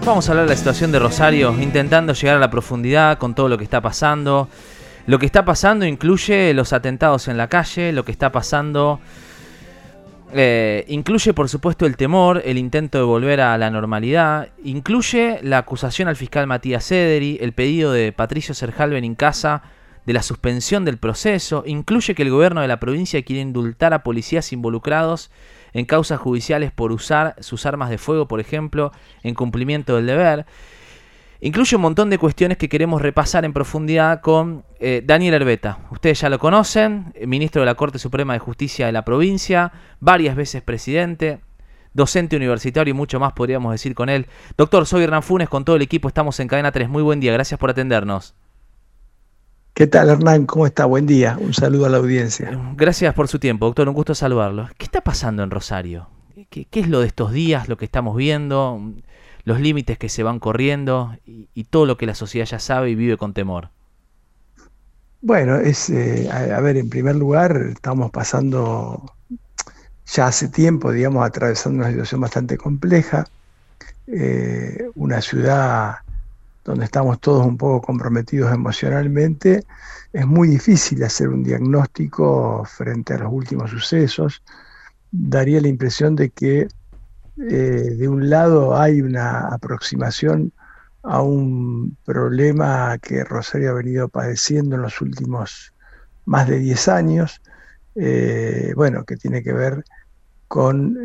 Vamos a hablar de la situación de Rosario, intentando llegar a la profundidad con todo lo que está pasando. Lo que está pasando incluye los atentados en la calle, lo que está pasando incluye por supuesto el temor, el intento de volver a la normalidad, incluye la acusación al fiscal Matías Sederi, el pedido de Patricio Serjalven en casa de la suspensión del proceso, incluye que el gobierno de la provincia quiere indultar a policías involucrados en causas judiciales por usar sus armas de fuego, por ejemplo, en cumplimiento del deber. Incluye un montón de cuestiones que queremos repasar en profundidad con Daniel Herbeta. Ustedes ya lo conocen, ministro de la Corte Suprema de Justicia de la provincia, varias veces presidente, docente universitario y mucho más podríamos decir con él. Doctor, soy Hernán Funes, con todo el equipo estamos en Cadena 3. Muy buen día, gracias por atendernos. ¿Qué tal, Hernán? ¿Cómo está? Buen día. Un saludo a la audiencia. Gracias por su tiempo, doctor. Un gusto saludarlo. ¿Qué está pasando en Rosario? ¿Qué es lo de estos días, lo que estamos viendo, los límites que se van corriendo y todo lo que la sociedad ya sabe y vive con temor? Bueno, a ver, en primer lugar, estamos pasando ya hace tiempo, digamos, atravesando una situación bastante compleja. Una ciudad donde estamos todos un poco comprometidos emocionalmente. Es muy difícil hacer un diagnóstico frente a los últimos sucesos. Daría la impresión de que de un lado hay una aproximación a un problema que Rosario ha venido padeciendo en los últimos más de 10 años, bueno, que tiene que ver con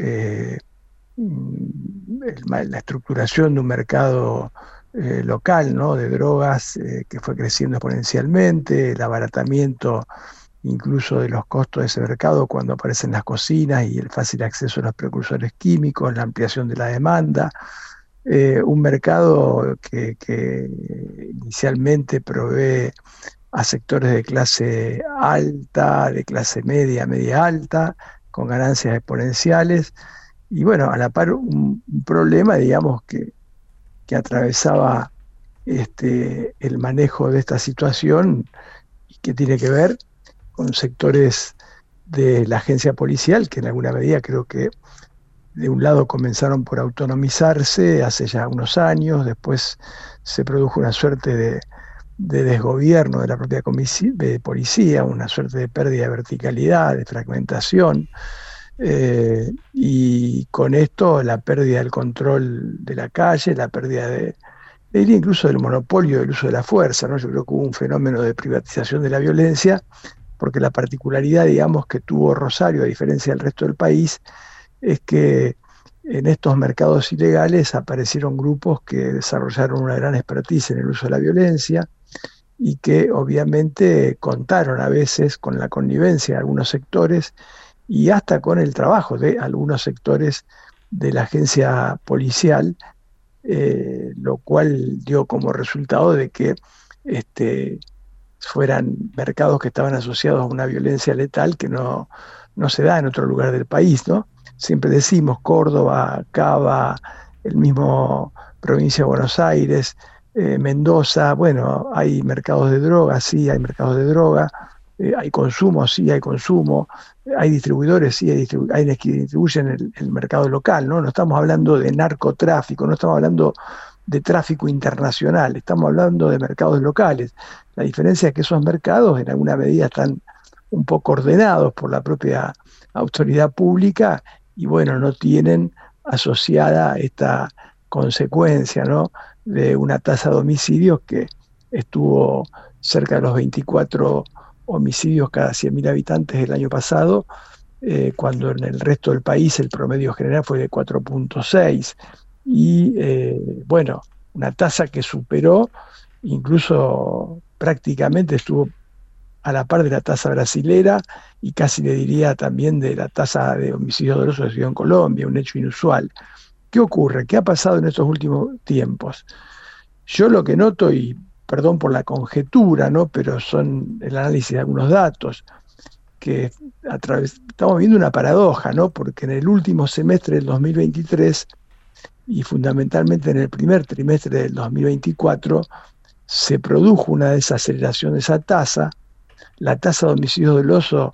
la estructuración de un mercado local, ¿no?, de drogas que fue creciendo exponencialmente, el abaratamiento incluso de los costos de ese mercado cuando aparecen las cocinas y el fácil acceso a los precursores químicos, la ampliación de la demanda, un mercado que inicialmente provee a sectores de clase alta, de clase media, media alta, con ganancias exponenciales, y bueno, a la par un problema, digamos, que atravesaba el manejo de esta situación y que tiene que ver con sectores de la agencia policial que en alguna medida creo que de un lado comenzaron por autonomizarse hace ya unos años, después se produjo una suerte de desgobierno de la propia policía, una suerte de pérdida de verticalidad, de fragmentación, y con esto la pérdida del control de la calle, la pérdida diría incluso del monopolio del uso de la fuerza, ¿no? Yo creo que hubo un fenómeno de privatización de la violencia, porque la particularidad, digamos, que tuvo Rosario, a diferencia del resto del país, es que en estos mercados ilegales aparecieron grupos que desarrollaron una gran expertise en el uso de la violencia y que obviamente contaron a veces con la connivencia de algunos sectores y hasta con el trabajo de algunos sectores de la agencia policial, lo cual dio como resultado de que fueran mercados que estaban asociados a una violencia letal que no se da en otro lugar del país, ¿no? Siempre decimos Córdoba, Cava, el mismo provincia de Buenos Aires, Mendoza, bueno, hay mercados de droga, sí, hay mercados de droga, hay consumo, sí, hay consumo, hay distribuidores, sí, hay quienes distribuyen el mercado local, ¿no? No estamos hablando de narcotráfico, no estamos hablando de tráfico internacional, estamos hablando de mercados locales. La diferencia es que esos mercados en alguna medida están un poco ordenados por la propia autoridad pública y bueno, no tienen asociada esta consecuencia, ¿no?, de una tasa de homicidios que estuvo cerca de los 24 homicidios cada 100.000 habitantes el año pasado, cuando en el resto del país el promedio general fue de 4.6, y bueno, una tasa que superó, incluso prácticamente estuvo a la par de la tasa brasilera y casi le diría también de la tasa de homicidios dolosos que se dio en Colombia, un hecho inusual. ¿Qué ocurre? ¿Qué ha pasado en estos últimos tiempos? Yo lo que noto, y perdón por la conjetura, ¿no?, pero son el análisis de algunos datos, que estamos viendo una paradoja, ¿no?, porque en el último semestre del 2023 y fundamentalmente en el primer trimestre del 2024 se produjo una desaceleración de esa tasa. La tasa de homicidios dolosos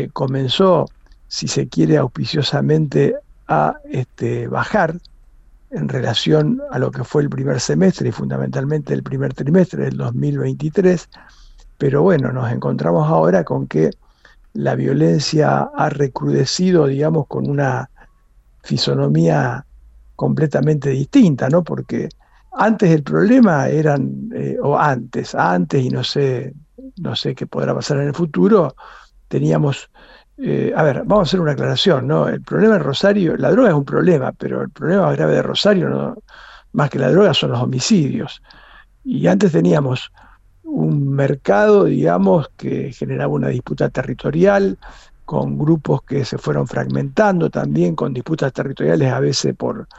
comenzó, si se quiere, auspiciosamente a bajar, en relación a lo que fue el primer semestre y fundamentalmente el primer trimestre del 2023, pero bueno, nos encontramos ahora con que la violencia ha recrudecido, digamos, con una fisonomía completamente distinta, ¿no? Porque antes el problema eran, o antes, y no sé qué podrá pasar en el futuro, teníamos, a ver, vamos a hacer una aclaración, ¿no? El problema de Rosario, la droga es un problema, pero el problema más grave de Rosario, no, más que la droga, son los homicidios. Y antes teníamos un mercado, digamos, que generaba una disputa territorial, con grupos que se fueron fragmentando también, con disputas territoriales a veces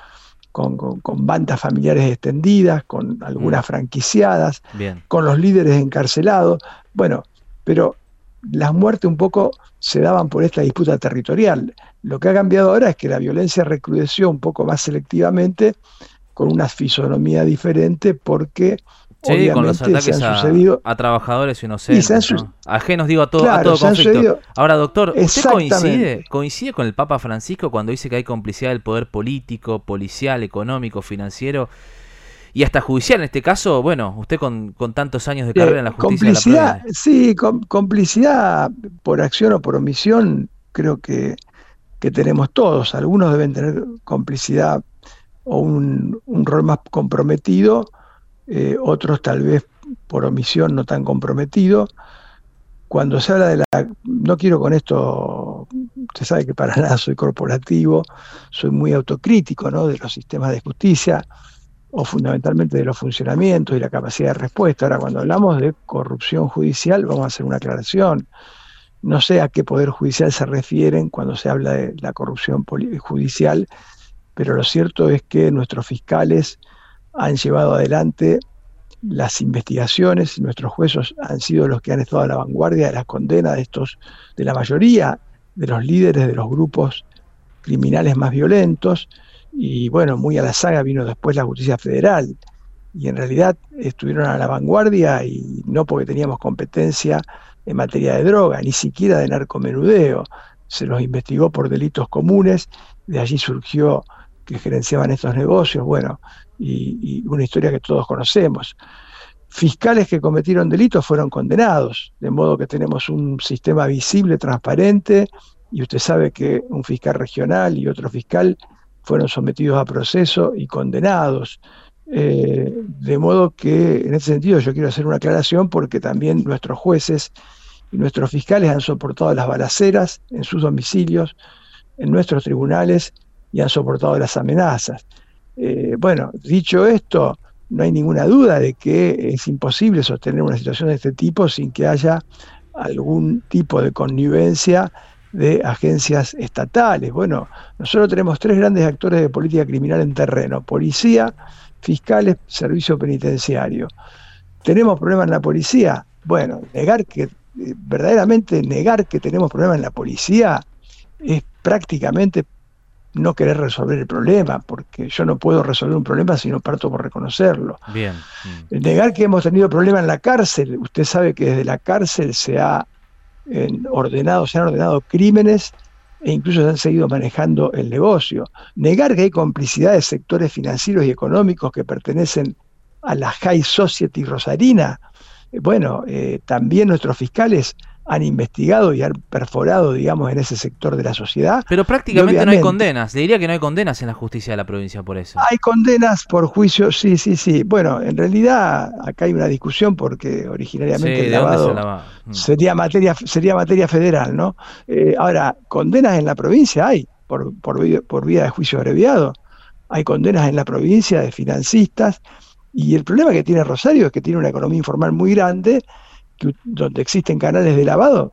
con bandas familiares extendidas, con algunas franquiciadas, Bien. con los líderes encarcelados. Bueno, pero las muertes un poco se daban por esta disputa territorial. Lo que ha cambiado ahora es que la violencia recrudeció un poco más selectivamente, con una fisonomía diferente, porque Sí, con los obviamente se ataques han sucedido a trabajadores y inocentes, ¿no? Ajenos, digo, a claro, todo se han conflicto. sucedido Ahora, doctor, ¿usted exactamente. coincide con el Papa Francisco cuando dice que hay complicidad del poder político, policial, económico, financiero y hasta judicial? En este caso, bueno, usted con tantos años de carrera en la justicia de la Complicidad, provincia. sí, complicidad por acción o por omisión, creo que tenemos todos. Algunos deben tener complicidad o un rol más comprometido, otros tal vez por omisión no tan comprometido. Cuando se habla de la... No quiero con esto, usted sabe que para nada soy corporativo, soy muy autocrítico, ¿no?, de los sistemas de justicia, o fundamentalmente de los funcionamientos y la capacidad de respuesta. Ahora, cuando hablamos de corrupción judicial, vamos a hacer una aclaración. No sé a qué poder judicial se refieren cuando se habla de la corrupción judicial, pero lo cierto es que nuestros fiscales han llevado adelante las investigaciones, nuestros jueces han sido los que han estado a la vanguardia de las condenas de la mayoría de los líderes de los grupos criminales más violentos, y bueno, muy a la saga vino después la justicia federal, y en realidad estuvieron a la vanguardia, y no porque teníamos competencia en materia de droga, ni siquiera de narcomenudeo, se los investigó por delitos comunes, de allí surgió que gerenciaban estos negocios, bueno, y una historia que todos conocemos. Fiscales que cometieron delitos fueron condenados, de modo que tenemos un sistema visible, transparente, y usted sabe que un fiscal regional y otro fiscal fueron sometidos a proceso y condenados. De modo que en ese sentido yo quiero hacer una aclaración, porque también nuestros jueces y nuestros fiscales han soportado las balaceras en sus domicilios, en nuestros tribunales, y han soportado las amenazas. Bueno, dicho esto, no hay ninguna duda de que es imposible sostener una situación de este tipo sin que haya algún tipo de connivencia de agencias estatales. Bueno, nosotros tenemos tres grandes actores de política criminal en terreno: policía, fiscales, servicio penitenciario. ¿Tenemos problemas en la policía? Bueno, verdaderamente negar que tenemos problemas en la policía es prácticamente no querer resolver el problema, porque yo no puedo resolver un problema si no parto por reconocerlo. Bien. Negar que hemos tenido problemas en la cárcel, usted sabe que desde la cárcel se han ordenado crímenes, e incluso se han seguido manejando el negocio. Negar que hay complicidad de sectores financieros y económicos que pertenecen a la high society rosarina. Bueno, también nuestros fiscales han investigado y han perforado, digamos, en ese sector de la sociedad. Pero prácticamente no hay condenas. Le diría que no hay condenas en la justicia de la provincia por eso. Hay condenas por juicio, sí. Bueno, en realidad acá hay una discusión, porque originariamente el lavado sería materia federal, ¿no? Ahora, condenas en la provincia hay, por vía de juicio abreviado. Hay condenas en la provincia de financistas, y el problema que tiene Rosario es que tiene una economía informal muy grande, donde existen canales de lavado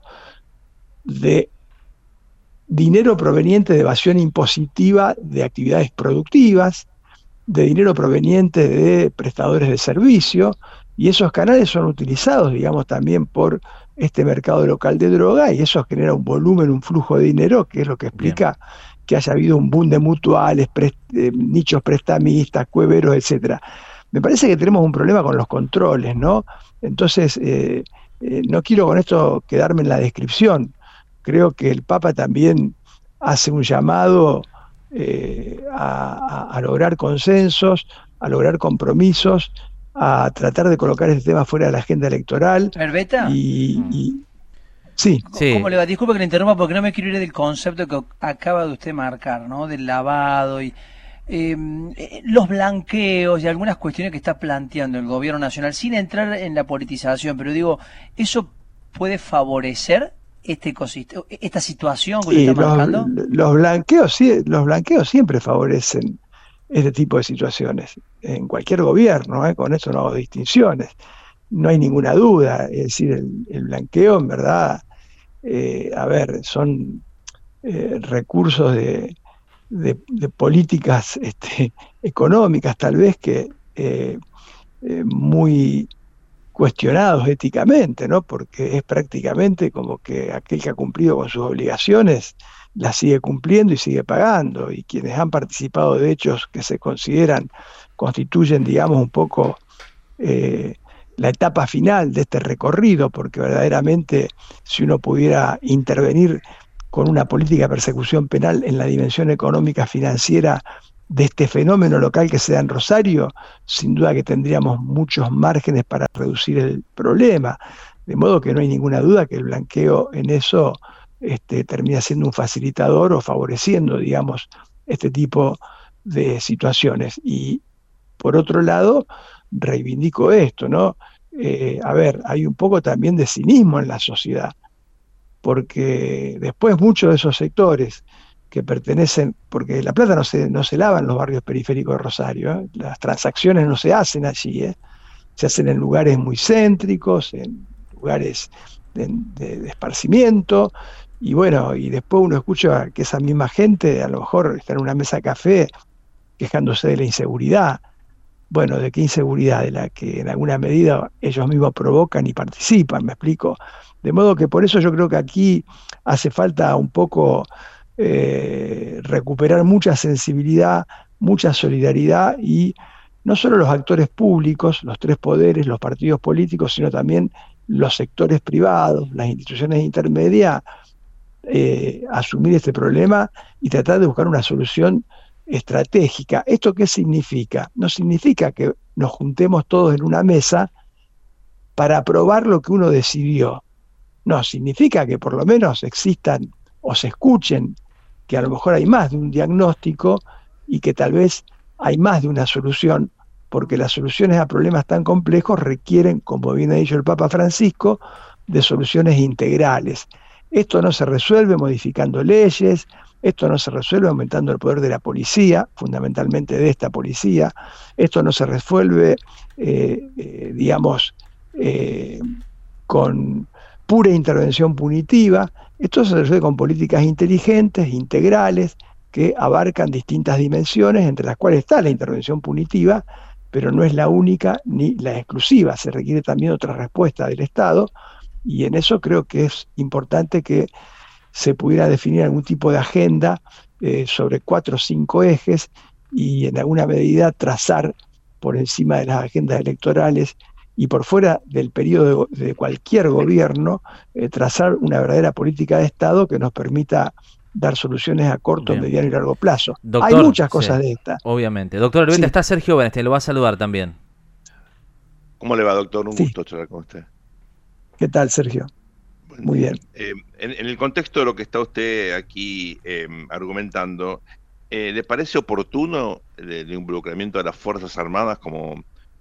de dinero proveniente de evasión impositiva de actividades productivas, de dinero proveniente de prestadores de servicio, y esos canales son utilizados, digamos, también por este mercado local de droga, y eso genera un volumen, un flujo de dinero, que es lo que explica que haya habido un boom de mutuales, nichos prestamistas, cueveros, etcétera. Me parece que tenemos un problema con los controles, ¿no? Entonces, no quiero con esto quedarme en la descripción. Creo que el Papa también hace un llamado a lograr consensos, a lograr compromisos, a tratar de colocar este tema fuera de la agenda electoral. ¿Herbeta? Sí. ¿Cómo le va? Disculpe que le interrumpa porque no me quiero ir del concepto que acaba de usted marcar, ¿no? Del lavado y los blanqueos y algunas cuestiones que está planteando el gobierno nacional, sin entrar en la politización, pero digo, ¿eso puede favorecer este ecosistema, esta situación que usted está marcando? Los blanqueos siempre favorecen este tipo de situaciones, en cualquier gobierno, con eso no hago distinciones, no hay ninguna duda. Es decir, el blanqueo en verdad, son recursos de políticas económicas tal vez que muy cuestionados éticamente, ¿no? Porque es prácticamente como que aquel que ha cumplido con sus obligaciones las sigue cumpliendo y sigue pagando, y quienes han participado de hechos que se constituyen, digamos, un poco la etapa final de este recorrido, porque verdaderamente si uno pudiera intervenir con una política de persecución penal en la dimensión económica financiera de este fenómeno local que se da en Rosario, sin duda que tendríamos muchos márgenes para reducir el problema, de modo que no hay ninguna duda que el blanqueo en eso termina siendo un facilitador o favoreciendo, digamos, este tipo de situaciones. Y por otro lado, reivindico esto, ¿no? Hay un poco también de cinismo en la sociedad, porque después muchos de esos sectores que pertenecen, porque la plata no se lava en los barrios periféricos de Rosario, las transacciones no se hacen allí, se hacen en lugares muy céntricos, en lugares de esparcimiento, y bueno, y después uno escucha que esa misma gente a lo mejor está en una mesa de café quejándose de la inseguridad. Bueno, ¿de qué inseguridad? De la que en alguna medida ellos mismos provocan y participan, ¿me explico? De modo que por eso yo creo que aquí hace falta un poco recuperar mucha sensibilidad, mucha solidaridad, y no solo los actores públicos, los tres poderes, los partidos políticos, sino también los sectores privados, las instituciones intermedias, asumir este problema y tratar de buscar una solución estratégica. ¿Esto qué significa? No significa que nos juntemos todos en una mesa para aprobar lo que uno decidió. No, significa que por lo menos existan o se escuchen que a lo mejor hay más de un diagnóstico y que tal vez hay más de una solución, porque las soluciones a problemas tan complejos requieren, como bien ha dicho el Papa Francisco, de soluciones integrales. Esto no se resuelve modificando leyes, esto no se resuelve aumentando el poder de la policía, fundamentalmente de esta policía, esto no se resuelve, con pura intervención punitiva, esto se resuelve con políticas inteligentes, integrales, que abarcan distintas dimensiones, entre las cuales está la intervención punitiva, pero no es la única ni la exclusiva, se requiere también otra respuesta del Estado, y en eso creo que es importante que se pudiera definir algún tipo de agenda sobre 4 o 5 ejes, y en alguna medida trazar por encima de las agendas electorales y por fuera del periodo de cualquier gobierno, trazar una verdadera política de Estado que nos permita dar soluciones a corto, Bien. mediano y largo plazo. Doctor, hay muchas cosas de estas. Obviamente. Doctor Herbeta, Sí. está Sergio Benestein, lo va a saludar también. ¿Cómo le va, doctor? Un Sí. gusto charlar con usted. ¿Qué tal, Sergio? Muy bien. En el contexto de lo que está usted aquí argumentando, ¿le parece oportuno el involucramiento de las Fuerzas Armadas como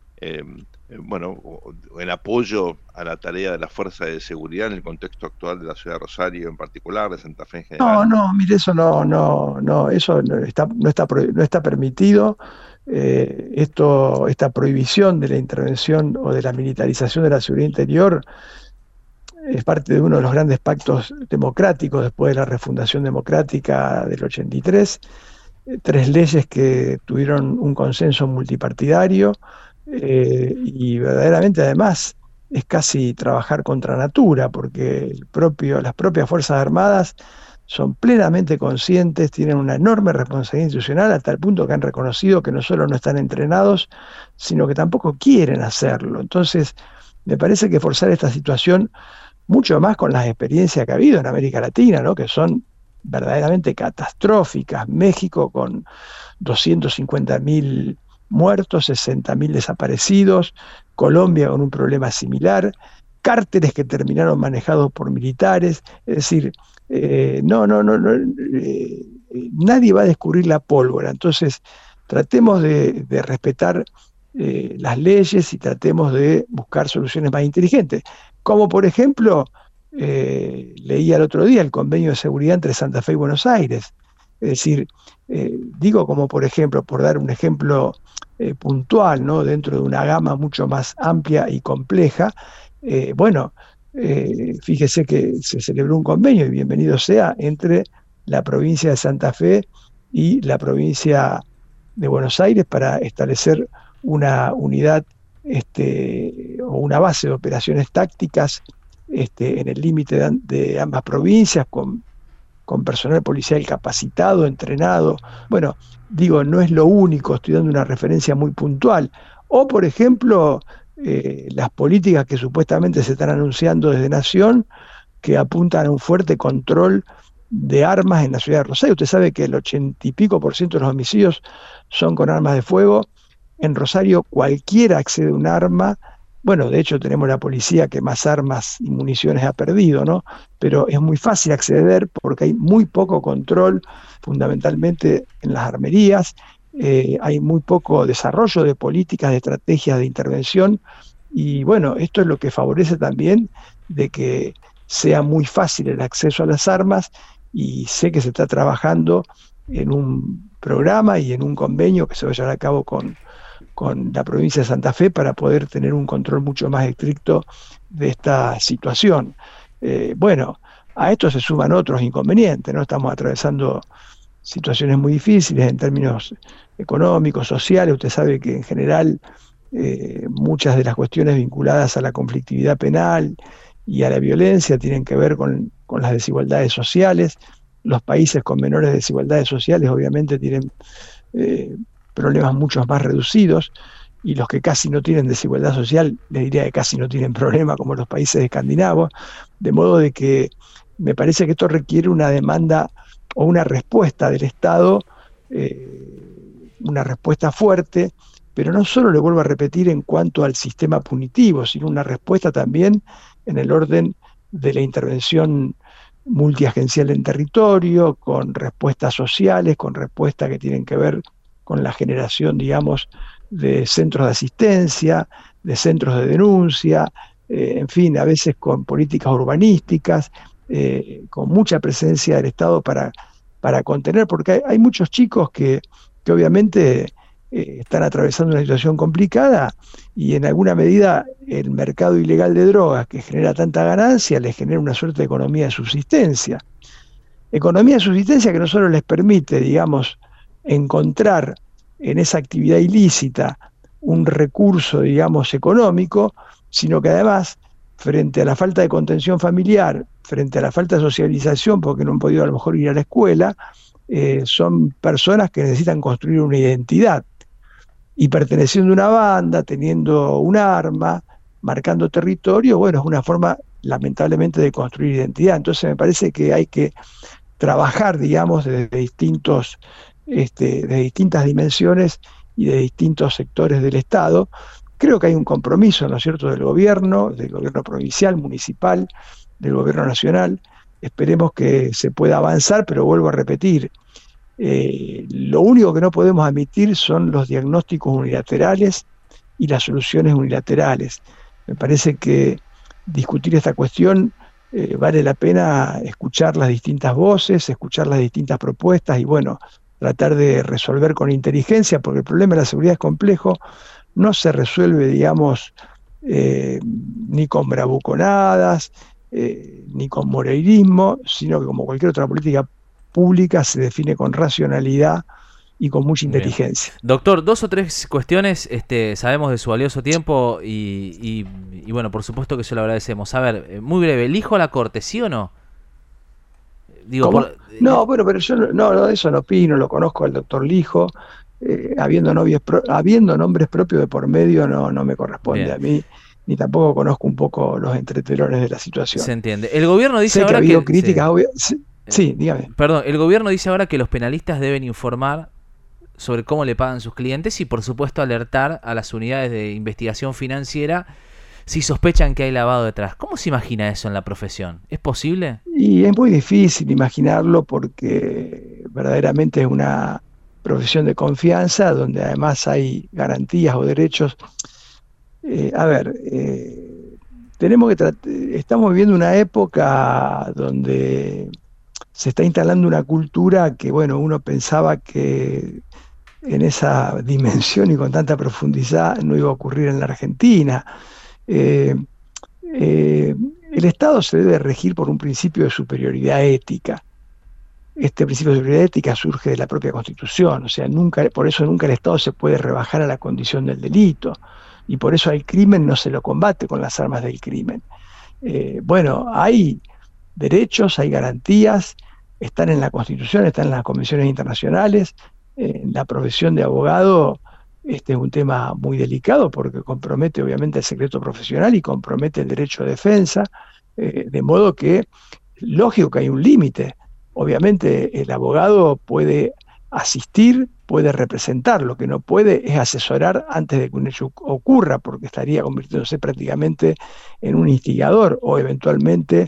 en apoyo a la tarea de las fuerzas de seguridad en el contexto actual de la ciudad de Rosario en particular, de Santa Fe en general? Mire, eso eso no está permitido. Esta prohibición de la intervención o de la militarización de la seguridad interior es parte de uno de los grandes pactos democráticos después de la refundación democrática del 83, 3 leyes que tuvieron un consenso multipartidario, y verdaderamente además es casi trabajar contra natura, porque las propias Fuerzas Armadas son plenamente conscientes, tienen una enorme responsabilidad institucional, hasta el punto que han reconocido que no solo no están entrenados, sino que tampoco quieren hacerlo. Entonces, me parece que forzar esta situación, mucho más con las experiencias que ha habido en América Latina, ¿no? Que son verdaderamente catastróficas. México con 250.000 muertos, 60.000 desaparecidos, Colombia con un problema similar, cárteles que terminaron manejados por militares, es decir, nadie va a descubrir la pólvora. Entonces, tratemos de respetar las leyes y tratemos de buscar soluciones más inteligentes. Como por ejemplo, leía el otro día el convenio de seguridad entre Santa Fe y Buenos Aires. Es decir, digo como por ejemplo, por dar un ejemplo puntual, ¿no? Dentro de una gama mucho más amplia y compleja, fíjese que se celebró un convenio, y bienvenido sea, entre la provincia de Santa Fe y la provincia de Buenos Aires para establecer una unidad o una base de operaciones tácticas en el límite de ambas provincias, con personal policial capacitado, entrenado. Bueno, digo, no es lo único, estoy dando una referencia muy puntual. O, por ejemplo, las políticas que supuestamente se están anunciando desde Nación, que apuntan a un fuerte control de armas en la ciudad de Rosario. Usted sabe que el 80 y pico % de los homicidios son con armas de fuego. En Rosario cualquiera accede a un arma. Bueno, de hecho tenemos la policía que más armas y municiones ha perdido, ¿no? Pero es muy fácil acceder porque hay muy poco control, fundamentalmente en las armerías. Hay muy poco desarrollo de políticas, de estrategias de intervención, y bueno, esto es lo que favorece también de que sea muy fácil el acceso a las armas, y sé que se está trabajando en un programa y en un convenio que se va a llevar a cabo con la provincia de Santa Fe para poder tener un control mucho más estricto de esta situación. A esto se suman otros inconvenientes, ¿no? Estamos atravesando situaciones muy difíciles en términos económicos, sociales. Usted sabe que en general muchas de las cuestiones vinculadas a la conflictividad penal y a la violencia tienen que ver con las desigualdades sociales. Los países con menores desigualdades sociales obviamente tienen problemas mucho más reducidos, y los que casi no tienen desigualdad social, les diría que casi no tienen problema, como los países escandinavos, de modo de que me parece que esto requiere una demanda o una respuesta del Estado, una respuesta fuerte, pero no solo, le vuelvo a repetir, en cuanto al sistema punitivo, sino una respuesta también en el orden de la intervención multiagencial en territorio, con respuestas sociales, con respuestas que tienen que ver con la generación, digamos, de centros de asistencia, de centros de denuncia, en fin, a veces con políticas urbanísticas, con mucha presencia del Estado para contener, porque hay muchos chicos que obviamente están atravesando una situación complicada, y en alguna medida el mercado ilegal de drogas, que genera tanta ganancia, les genera una suerte de economía de subsistencia. Economía de subsistencia que no solo les permite, digamos, encontrar en esa actividad ilícita un recurso, digamos, económico, sino que además, frente a la falta de contención familiar, frente a la falta de socialización, porque no han podido a lo mejor ir a la escuela, son personas que necesitan construir una identidad, y perteneciendo a una banda, teniendo un arma, marcando territorio, bueno, es una forma lamentablemente de construir identidad. Entonces me parece que hay que trabajar, digamos, desde distintas dimensiones y de distintos sectores del Estado. Creo que hay un compromiso, ¿no es cierto?, del gobierno provincial, municipal, del gobierno nacional. Esperemos que se pueda avanzar, pero vuelvo a repetir, lo único que no podemos admitir son los diagnósticos unilaterales y las soluciones unilaterales. Me parece que discutir esta cuestión vale la pena escuchar las distintas voces, escuchar las distintas propuestas y bueno, tratar de resolver con inteligencia, porque el problema de la seguridad es complejo, no se resuelve, digamos, ni con bravuconadas, ni con moreirismo, sino que como cualquier otra política pública se define con racionalidad y con mucha inteligencia. Bien. Doctor, 2 o 3 cuestiones, sabemos de su valioso tiempo y bueno, por supuesto que se lo agradecemos. A ver, muy breve, ¿elijo a la corte, sí o no? Digo, no, bueno, pero yo no, de eso no opino, lo conozco al doctor Lijo, habiendo nombres propios de por medio no me corresponde a mí, ni tampoco conozco un poco los entretelones de la situación. Se entiende. El gobierno dice sé ahora que ha habido críticas, Sí, dígame. Perdón, el gobierno dice ahora que los penalistas deben informar sobre cómo le pagan sus clientes y por supuesto alertar a las unidades de investigación financiera si sospechan que hay lavado detrás. ¿Cómo se imagina eso en la profesión? ¿Es posible? Y es muy difícil imaginarlo porque verdaderamente es una profesión de confianza donde además hay garantías o derechos. A ver, estamos viviendo una época donde se está instalando una cultura que, bueno, uno pensaba que en esa dimensión y con tanta profundidad no iba a ocurrir en la Argentina. Eh, el Estado se debe regir por un principio de superioridad ética. Este principio de superioridad ética surge de la propia Constitución, o sea, por eso nunca el Estado se puede rebajar a la condición del delito, y por eso al crimen no se lo combate con las armas del crimen. Bueno, hay derechos, hay garantías, están en la Constitución, están en las convenciones internacionales. La profesión de abogado, este es un tema muy delicado porque compromete obviamente el secreto profesional y compromete el derecho de defensa, de modo que lógico que hay un límite. Obviamente el abogado puede asistir, puede representar, lo que no puede es asesorar antes de que un hecho ocurra, porque estaría convirtiéndose prácticamente en un instigador o eventualmente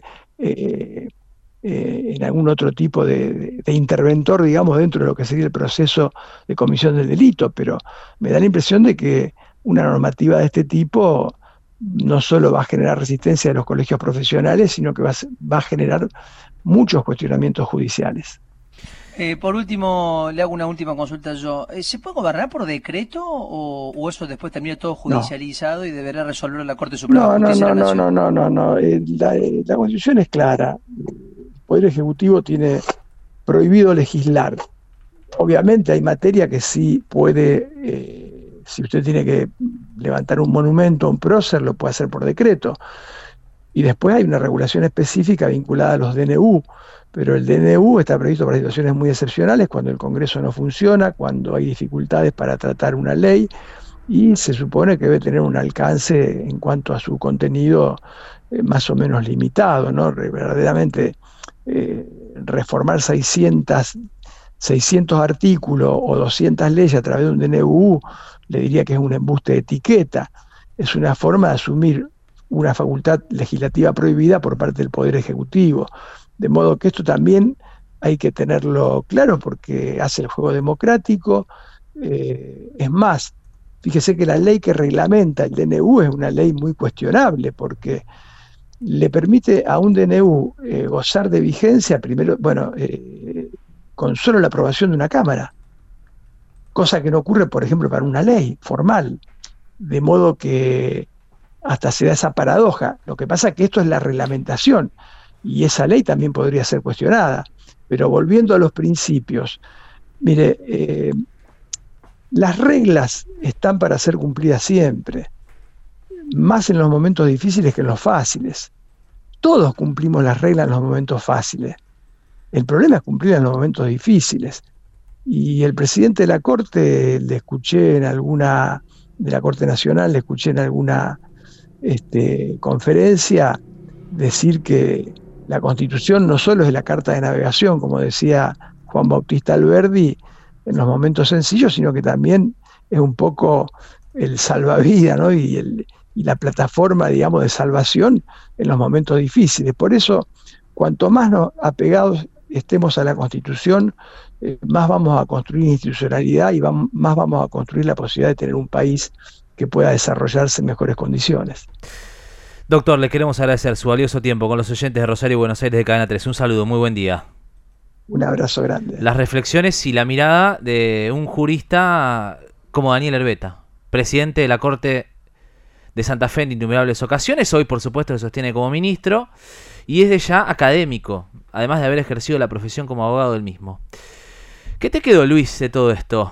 en algún otro tipo de interventor, digamos, dentro de lo que sería el proceso de comisión del delito, pero me da la impresión de que una normativa de este tipo no solo va a generar resistencia de los colegios profesionales, sino que va a generar muchos cuestionamientos judiciales. Por último, le hago una última consulta yo. ¿Se puede gobernar por decreto o eso después termina todo judicializado y deberá resolverlo la Corte Suprema de Justicia de la Nación? No. La Constitución es clara. El Poder Ejecutivo tiene prohibido legislar. Obviamente hay materia que sí puede, si usted tiene que levantar un monumento, un prócer, lo puede hacer por decreto. Y después hay una regulación específica vinculada a los DNU, pero el DNU está previsto para situaciones muy excepcionales, cuando el Congreso no funciona, cuando hay dificultades para tratar una ley, y se supone que debe tener un alcance en cuanto a su contenido más o menos limitado, ¿no? Verdaderamente reformar 600 artículos o 200 leyes a través de un DNU, le diría que es un embuste de etiqueta, es una forma de asumir una facultad legislativa prohibida por parte del Poder Ejecutivo. De modo que esto también hay que tenerlo claro porque hace el juego democrático. Es más, fíjese que la ley que reglamenta el DNU es una ley muy cuestionable porque le permite a un DNU gozar de vigencia, primero, con solo la aprobación de una Cámara, cosa que no ocurre, por ejemplo, para una ley formal. De modo que hasta se da esa paradoja. Lo que pasa es que esto es la reglamentación y esa ley también podría ser cuestionada. Pero volviendo a los principios, mire, las reglas están para ser cumplidas siempre, más en los momentos difíciles que en los fáciles. Todos cumplimos las reglas en los momentos fáciles. El problema es cumplirlas en los momentos difíciles. Y el presidente de la Corte, le escuché en alguna, de la Corte Nacional, le escuché en alguna conferencia decir que la Constitución no solo es la carta de navegación, como decía Juan Bautista Alberdi, en los momentos sencillos, sino que también es un poco el salvavidas, ¿no? y la plataforma, digamos, de salvación en los momentos difíciles. Por eso, cuanto más apegados estemos a la Constitución, más vamos a construir institucionalidad y más vamos a construir la posibilidad de tener un país que pueda desarrollarse en mejores condiciones. Doctor, le queremos agradecer su valioso tiempo con los oyentes de Rosario y Buenos Aires de Cadena 3. Un saludo, muy buen día. Un abrazo grande. Las reflexiones y la mirada de un jurista como Daniel Herbeta, presidente de la Corte de Santa Fe en innumerables ocasiones. Hoy, por supuesto, lo sostiene como ministro y es de ya académico, además de haber ejercido la profesión como abogado del mismo. ¿Qué te quedó, Luis, de todo esto?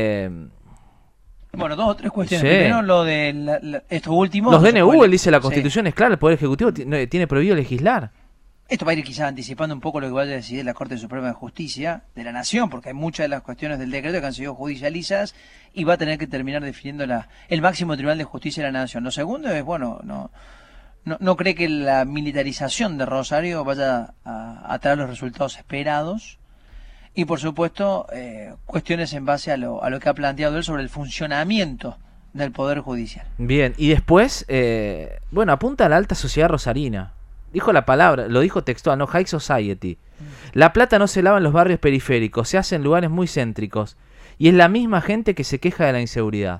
Bueno, dos o tres cuestiones. Sí. Primero, lo de estos últimos. Los DNU, él dice la Constitución es clara, el Poder Ejecutivo tiene prohibido legislar. Esto va a ir quizás anticipando un poco lo que vaya a decidir la Corte Suprema de Justicia de la Nación, porque hay muchas de las cuestiones del decreto que han sido judicializadas y va a tener que terminar definiendo el máximo Tribunal de Justicia de la Nación. Lo segundo es, bueno, no no cree que la militarización de Rosario vaya a traer los resultados esperados. Y por supuesto, cuestiones en base a lo que ha planteado él sobre el funcionamiento del Poder Judicial. Bien, y después, bueno, apunta a la alta sociedad rosarina. Dijo la palabra, lo dijo textual, ¿no? High Society. La plata no se lava en los barrios periféricos, se hace en lugares muy céntricos. Y es la misma gente que se queja de la inseguridad.